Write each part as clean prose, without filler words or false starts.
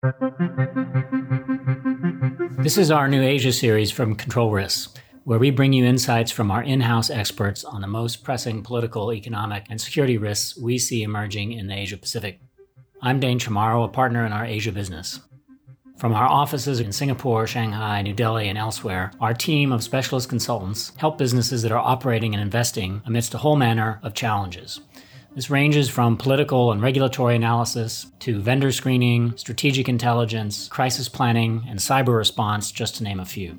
This is our new Asia series from Control Risks, where we bring you insights from our in-house experts on the most pressing political, economic, and security risks we see emerging in the Asia Pacific. I'm Dane Chamorro, a partner in our Asia business. From our offices in Singapore, Shanghai, New Delhi, and elsewhere, our team of specialist consultants help businesses that are operating and investing amidst a whole manner of challenges. This ranges from political and regulatory analysis to vendor screening, strategic intelligence, crisis planning, and cyber response, just to name a few.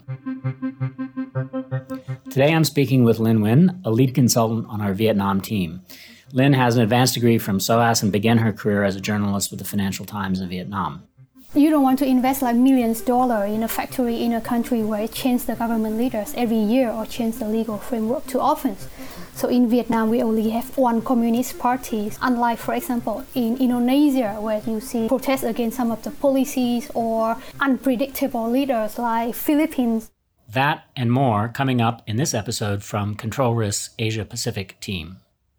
Today I'm speaking with Linh Nguyen, a lead consultant on our Vietnam team. Linh has an advanced degree from SOAS and began her career as a journalist with the Financial Times in Vietnam. You don't want to invest like millions of dollars in a factory in a country where it changes the government leaders every year or changes the legal framework too often. So in Vietnam, we only have one communist party, unlike, for example, in Indonesia, where you see protests against some of the policies or unpredictable leaders like Philippines. That and more coming up in this episode from Control Risks Asia Pacific team.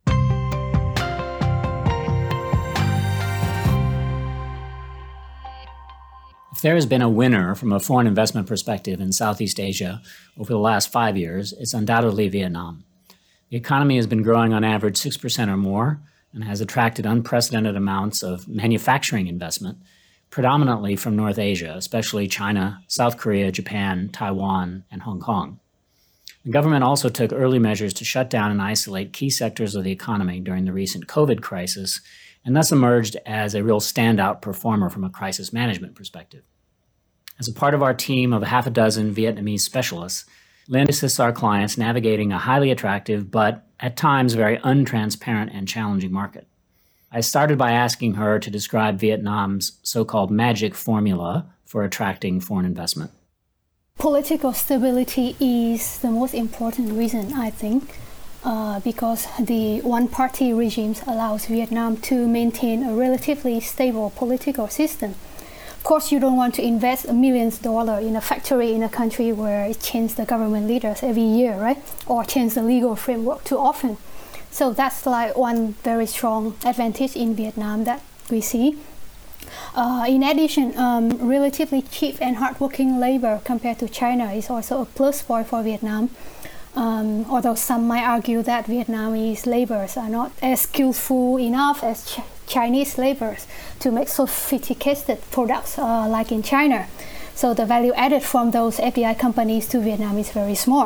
If there has been a winner from a foreign investment perspective in Southeast Asia over the last 5 years, it's undoubtedly Vietnam. The economy has been growing on average 6% or more and has attracted unprecedented amounts of manufacturing investment, predominantly from North Asia, especially China, South Korea, Japan, Taiwan, and Hong Kong. The government also took early measures to shut down and isolate key sectors of the economy during the recent COVID crisis, and thus emerged as a real standout performer from a crisis management perspective. As a part of our team of half a dozen Vietnamese specialists, Linh assists our clients navigating a highly attractive but at times very untransparent and challenging market. I started by asking her to describe Vietnam's so-called magic formula for attracting foreign investment. Political stability is the most important reason, I think, because the one-party regimes allows Vietnam to maintain a relatively stable political system. Of course, you don't want to invest millions of dollars in a factory in a country where it changes the government leaders every year, right? Or change the legal framework too often. So that's like one very strong advantage in Vietnam that we see. In addition, relatively cheap and hardworking labor compared to China is also a plus point for Vietnam. Although some might argue that Vietnamese laborers are not as skillful enough as Chinese laborers to make sophisticated products like in China. So the value added from those FDI companies to Vietnam is very small.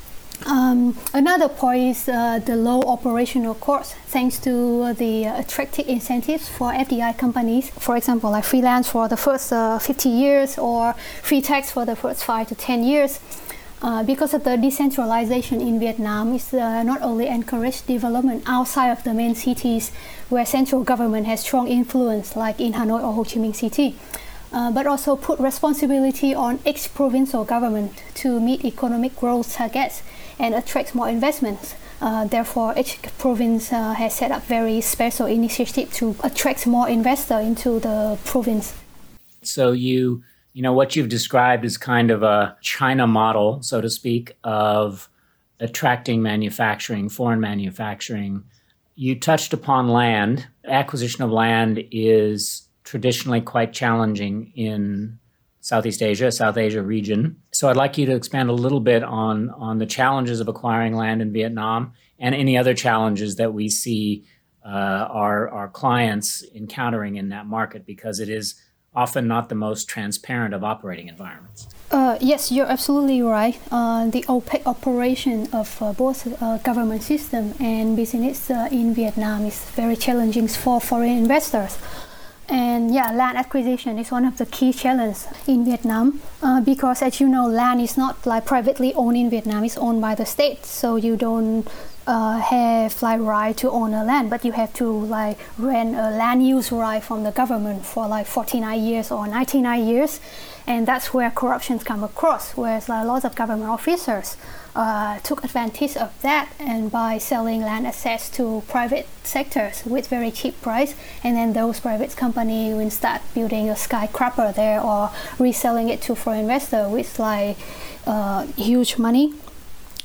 Another point is the low operational cost, thanks to the attractive incentives for FDI companies. For example, like freelance for the first 50 years or free tax for the first 5 to 10 years. Because of the decentralization in Vietnam, it's not only encouraged development outside of the main cities where central government has strong influence, like in Hanoi or Ho Chi Minh City, but also put responsibility on each provincial government to meet economic growth targets and attract more investments. Therefore, each province has set up very special initiative to attract more investors into the province. So what you've described is kind of a China model, so to speak, of attracting manufacturing, foreign manufacturing. You touched upon land. Acquisition of land is traditionally quite challenging in Southeast Asia, South Asia region. So I'd like you to expand a little bit on the challenges of acquiring land in Vietnam and any other challenges that we see our clients encountering in that market, because it is often not the most transparent of operating environments. Yes, you're absolutely right. The opaque operation of both government system and business in Vietnam is very challenging for foreign investors. And land acquisition is one of the key challenges in Vietnam because, as you know, land is not like privately owned in Vietnam. It's owned by the state, so you don't have like right to own a land, but you have to like rent a land use right from the government for like 49 years or 99 years, and that's where corruptions come across. Whereas like lots of government officers took advantage of that, and by selling land assets to private sectors with very cheap price, and then those private companies will start building a skyscraper there or reselling it to foreign investor with like huge money.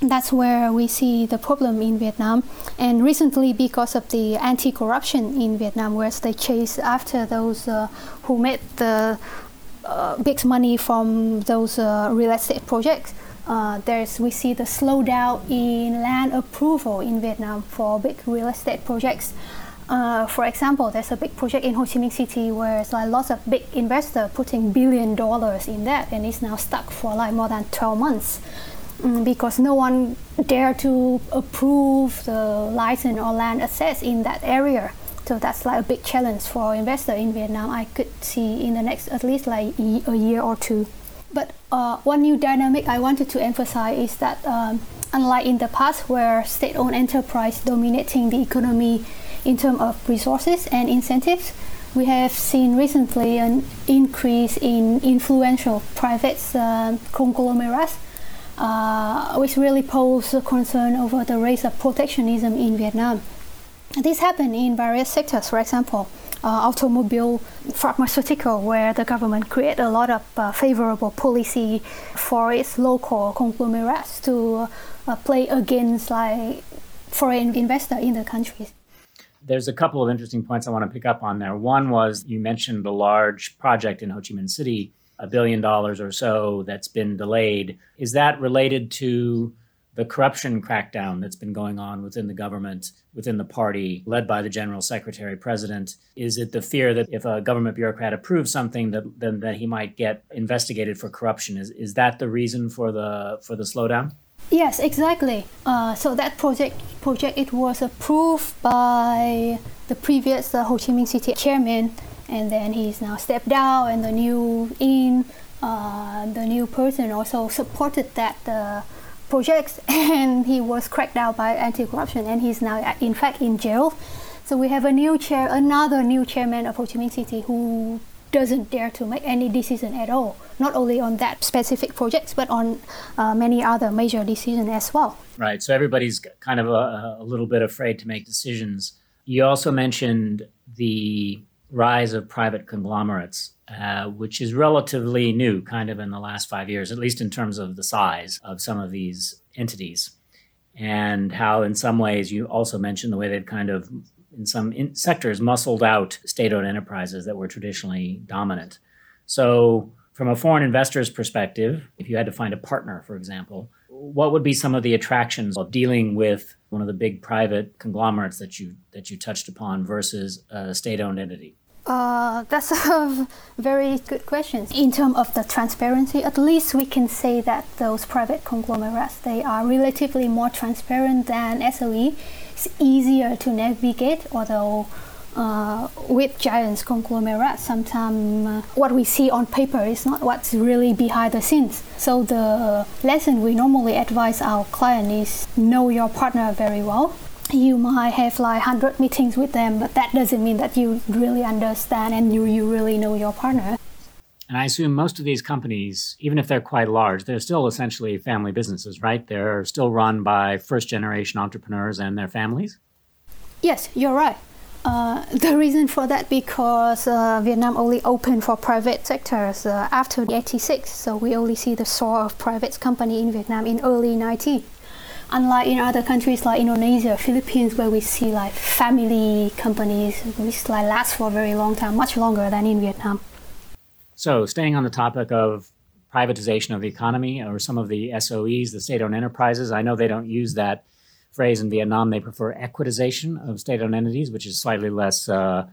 That's where we see the problem in Vietnam. And recently, because of the anti-corruption in Vietnam, where they chase after those who made the big money from those real estate projects, we see the slowdown in land approval in Vietnam for big real estate projects. For example, there's a big project in Ho Chi Minh City where it's like lots of big investors putting $1 billion in that, and it's now stuck for like more than 12 months because no one dare to approve the license or land access in that area. So that's like a big challenge for investors in Vietnam. I could see in the next at least like a year or two. But one new dynamic I wanted to emphasize is that unlike in the past where state-owned enterprise dominating the economy in terms of resources and incentives, we have seen recently an increase in influential private conglomerates, which really pose a concern over the rise of protectionism in Vietnam. This happened in various sectors, for example, automobile, pharmaceutical, where the government created a lot of favorable policy for its local conglomerates to play against like foreign investors in the countries. There's a couple of interesting points I want to pick up on there. One was you mentioned a large project in Ho Chi Minh City, $1 billion or so that's been delayed. Is that related to the corruption crackdown that's been going on within the government, within the party, led by the General Secretary President? Is it the fear that if a government bureaucrat approves something that he might get investigated for corruption? Is that the reason for the slowdown? Yes, exactly. So that project it was approved by the previous Ho Chi Minh City chairman, and then he's now stepped down, and the new person also supported that project, and he was cracked down by anti-corruption, and he's now in fact in jail. So we have another new chairman of Ho Chi Minh City who doesn't dare to make any decision at all, not only on that specific project, but on many other major decisions as well. Right, so everybody's kind of a little bit afraid to make decisions. You also mentioned the rise of private conglomerates, which is relatively new, kind of in the last 5 years, at least in terms of the size of some of these entities, and how in some ways you also mentioned the way they've kind of in some sectors muscled out state-owned enterprises that were traditionally dominant. So from a foreign investor's perspective, if you had to find a partner, for example, what would be some of the attractions of dealing with one of the big private conglomerates that you touched upon versus a state-owned entity? That's a very good question. In terms of the transparency, at least we can say that those private conglomerates, they are relatively more transparent than SOE. It's easier to navigate, although with giant conglomerates, sometimes what we see on paper is not what's really behind the scenes. So the lesson we normally advise our client is know your partner very well. You might have like 100 meetings with them, but that doesn't mean that you really understand and you really know your partner. And I assume most of these companies, even if they're quite large, they're still essentially family businesses, right? They're still run by first-generation entrepreneurs and their families? Yes, you're right. The reason for that because Vietnam only opened for private sectors after 1986, so we only see the soar of private company in Vietnam in early 90s. Unlike in other countries like Indonesia, Philippines, where we see like family companies which like last for a very long time, much longer than in Vietnam. So staying on the topic of privatization of the economy or some of the SOEs, the state-owned enterprises, I know they don't use that phrase in Vietnam. They prefer equitization of state-owned entities, which is slightly less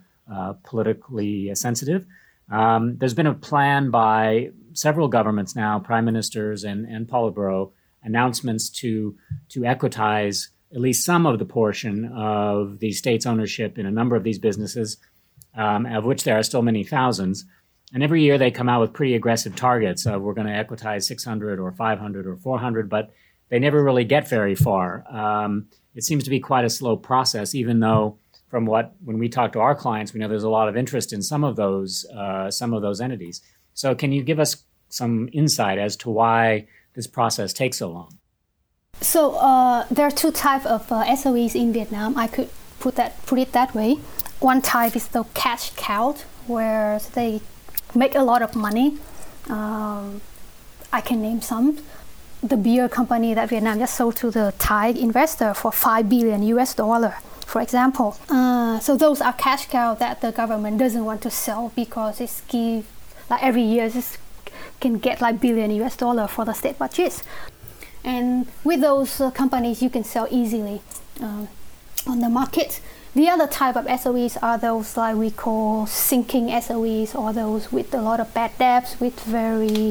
politically sensitive. There's been a plan by several governments now, prime ministers and Politburo, announcements to equitize at least some of the portion of the state's ownership in a number of these businesses, of which there are still many thousands. And every year they come out with pretty aggressive targets of we're going to equitize 600 or 500 or 400, but they never really get very far. It seems to be quite a slow process, even though when we talk to our clients, we know there's a lot of interest in some of those entities. So can you give us some insight as to why this process takes so long? So there are two types of SOEs in Vietnam. I could put it that way. One type is the cash cow, where they make a lot of money. I can name some. the beer company that Vietnam just sold to the Thai investor for $5 billion US, for example. So those are cash cows that the government doesn't want to sell because it's every year it can get like billion US for the state budgets. And with those companies, you can sell easily on the market. The other type of SOEs are those like we call sinking SOEs, or those with a lot of bad debts, with very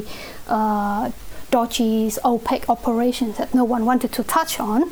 dodgy, opaque operations that no one wanted to touch on.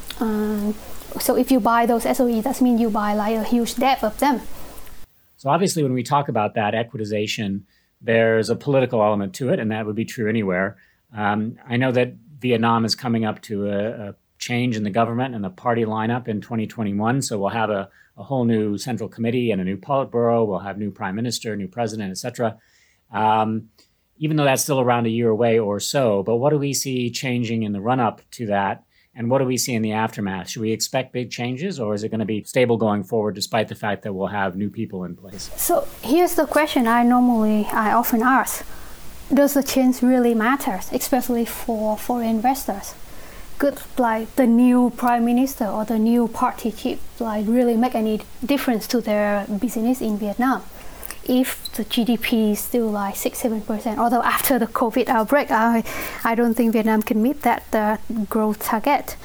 So if you buy those SOEs, that means you buy like a huge debt of them. So obviously when we talk about that equitization, there's a political element to it, and that would be true anywhere. I know that Vietnam is coming up to a change in the government and the party lineup in 2021. So we'll have a whole new central committee and a new Politburo. We'll have new prime minister, new president, etc. Even though that's still around a year away or so, but what do we see changing in the run-up to that? And what do we see in the aftermath? Should we expect big changes, or is it going to be stable going forward despite the fact that we'll have new people in place? So here's the question I often ask. Does the change really matter, especially for foreign investors? Could like the new prime minister or the new party chief like really make any difference to their business in Vietnam? If the GDP is still like 6-7%, although after the COVID outbreak, I don't think Vietnam can meet that growth target.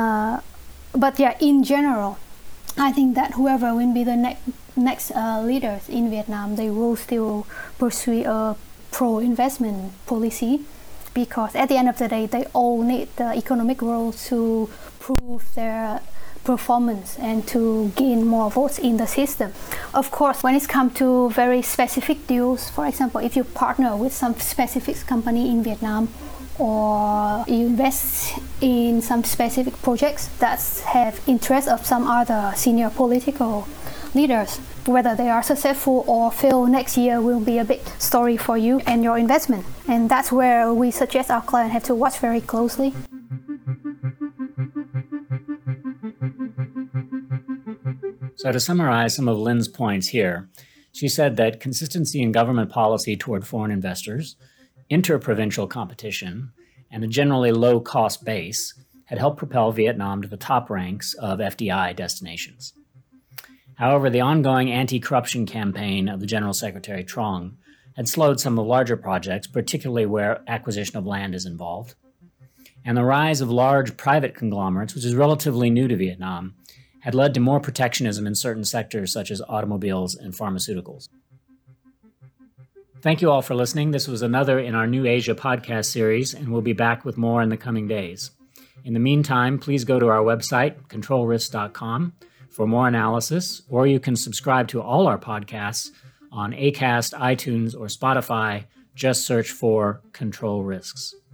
But yeah, in general, I think that whoever will be the next leaders in Vietnam, they will still pursue a pro-investment policy, because at the end of the day, they all need the economic growth to prove their performance and to gain more votes in the system. Of course, when it comes to very specific deals, for example, if you partner with some specific company in Vietnam, or you invest in some specific projects that have interest of some other senior political leaders, whether they are successful or fail next year will be a big story for you and your investment. And that's where we suggest our client have to watch very closely. So to summarize some of Lynn's points here, she said that consistency in government policy toward foreign investors, interprovincial competition, and a generally low-cost base had helped propel Vietnam to the top ranks of FDI destinations. However, the ongoing anti-corruption campaign of the General Secretary Trong had slowed some of the larger projects, particularly where acquisition of land is involved. And the rise of large private conglomerates, which is relatively new to Vietnam, had led to more protectionism in certain sectors such as automobiles and pharmaceuticals. Thank you all for listening. This was another in our New Asia podcast series, and we'll be back with more in the coming days. In the meantime, please go to our website, controlrisk.com, for more analysis, or you can subscribe to all our podcasts on Acast, iTunes, or Spotify. Just search for Control Risks.